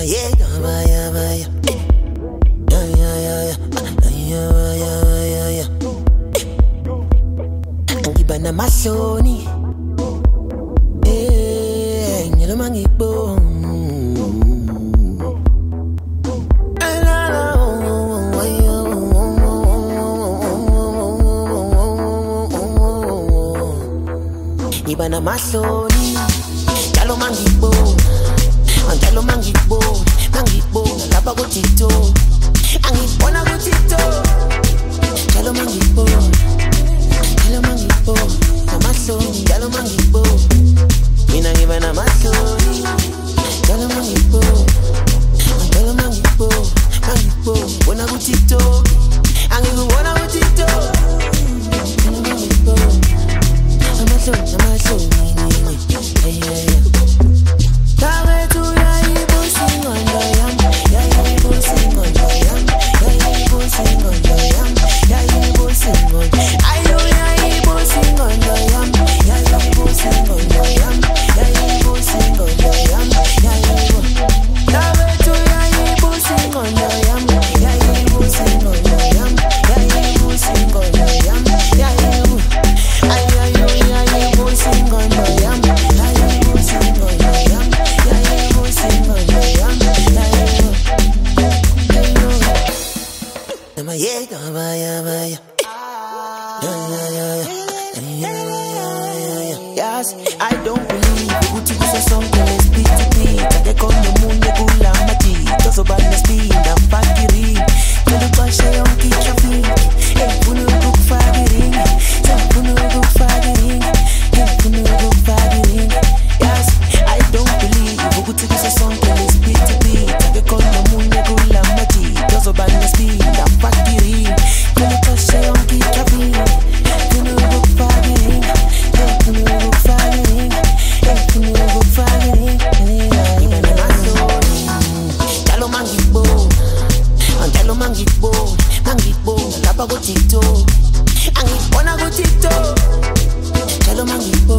Namayega baya baya. Ngiba namahloni. Ngelo mangibo. Ngiba namahloni. Njalo mangibo, lapha ku TikTok. Angibona ku TikTok. Njalo mangibo, namahloni, njalo mangibo. Mina ngiba namahloni. Njalo mangibo, bona ku TikTok. Angikubona ku TikTok. Njalo mangibo, namahloni. Yeah. Yes, I don't believe Uti kusa something is beat to beat. Ade kono munye gula mati. Tozo bana speed na fakiri. Tulu basha yonki traffic. Punu guk fagiring. Punu guk fagiring. Yes, I don't believe Uti kusa something is beat to beat. Ade kono munye gula mati. Tozo bana speed na fakiri. Tulu basha yonki traffic. Punu guk fagiring. Mangibo, lapha ku TikTok. Angibona ku TikTok. Njalo mangibo,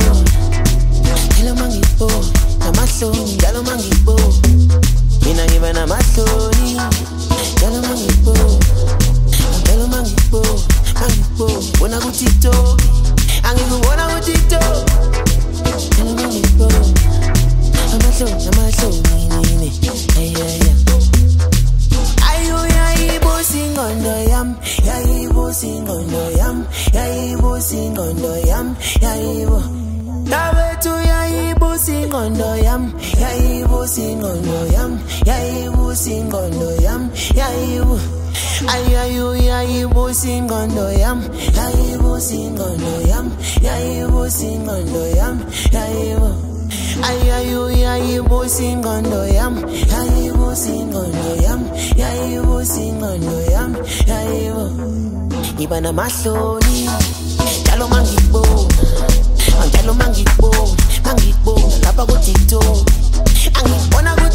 namahloni, njalo mangibo. Mina ngiba namahloni. Njalo mangibo, bona ku TikTok. Angikubona ku TikTok. Njalo mangibo, namahloni. Yeah. Yayibo singondo yam, yayibo. Tabetu yayibo singondo yam, yayibo singondo yam, yayibo singondo yam, yayibo. Yayibo singondo yam, yayibo singondo yam, yayibo singondo yam, yayibo. Yayibo singondo yam, yayibo singondo yam, yayibo singondo yam, yayibo. Ngiba namahloni, njalo mangibo, lapha ku TikTok. Angibona ku